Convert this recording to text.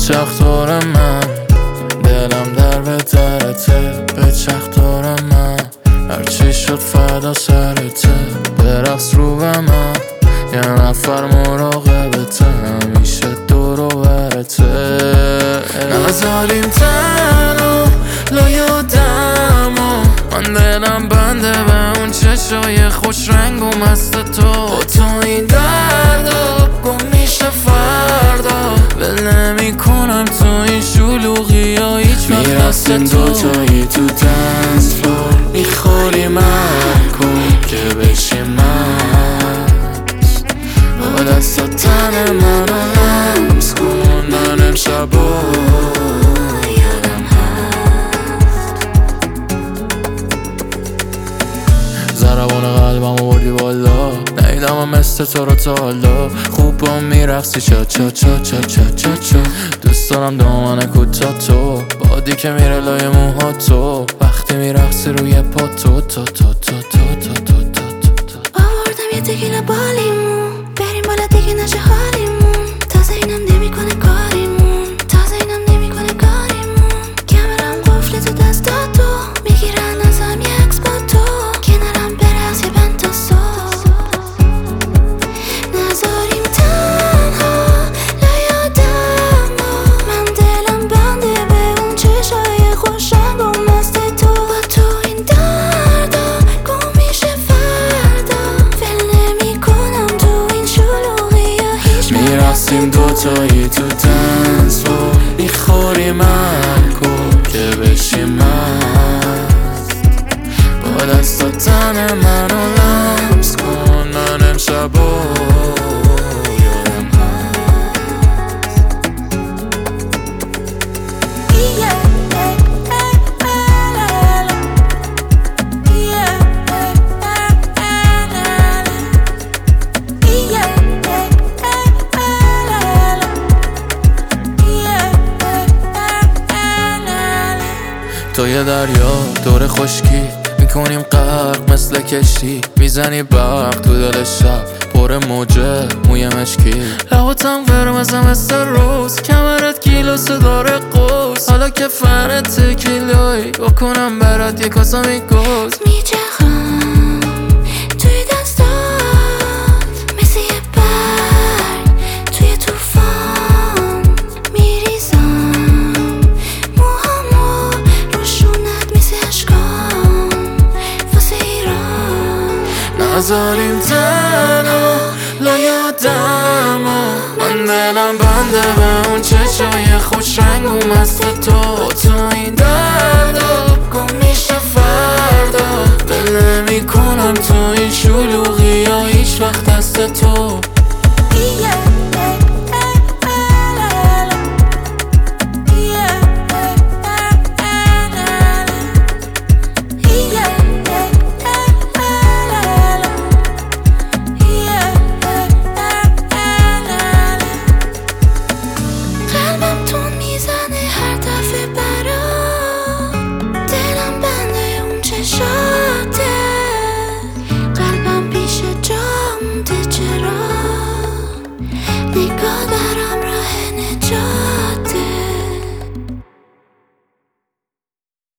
بچرخ دور من، دلم در به درته. بچرخ دور من، هرچی شد فردا سرته. برقص رو به من، یه نفر مراقبته، همیشه دور و برته. نذاریم تنها لایادم و من دلم بنده به اون چشای خوش رنگ و مست تو این دردا گم میشه فردا. ول نمی کنم تو این شلوغی ها هیچ وقت میرسیم دوتایی تو دنس فلور. میخوری من کن که بشی مست، با دستا تن منو لمس کن. من امشبا ضربان قلبم آوردی بالا، نیدم هم مثل تو رو تا حالا. خوب با میرقصی چا چا چا چا چا چا چا. دوست دارم دامن کوتا تو، بادی که میره لای موها تو، وقتی میرقصی روی پا تو تو تو تو تو تو تو تو. آوردم یه تکیلا بالیمون، بریم بالا دیگه نشه حالیمون. تازه اینم نمیکنه کاریمون، تازه اینم نمیکنه کاریمون. کمرم قفل تو دستاتو، میگیرن ازم یه عکس با تو. کنارم برقص یه بند تا صبح، نذاریم تنها لایادم و من دلم بنده به اون چشای خوش رنگ و مست تو. با تو این دردا گم میشه فردا، ول نمی کنم تو این شلوغی ها هیچ. میرقصیم دوتایی تو دنس فلور. میخوری من کن که بشی مست، با دستا تن منو لمس کن. من امشبا یادم تو یه دریا دور خشکی، میکنیم غرق مثل کشتی. میزنی برق تو دل شب، پر موجه موی مشکی. لباتم قرمزه مثل روز، کمرت کیلوس داره قوس. حالا که فرت تکیلایی بکنم برات یه کاسه میگوز. میچخم توی دستات مثل یه برگ توی توفان. میریزم موهامو روشونت مثل اشکام واسه ایران. نذاریم تنها لایادم و من دلم بنده به اون چشای خوش رنگ و مست تو. تو این دردا گم میشه فردا، ول نمی کنم تو این شلوغی ها هیچ وقت دست تو.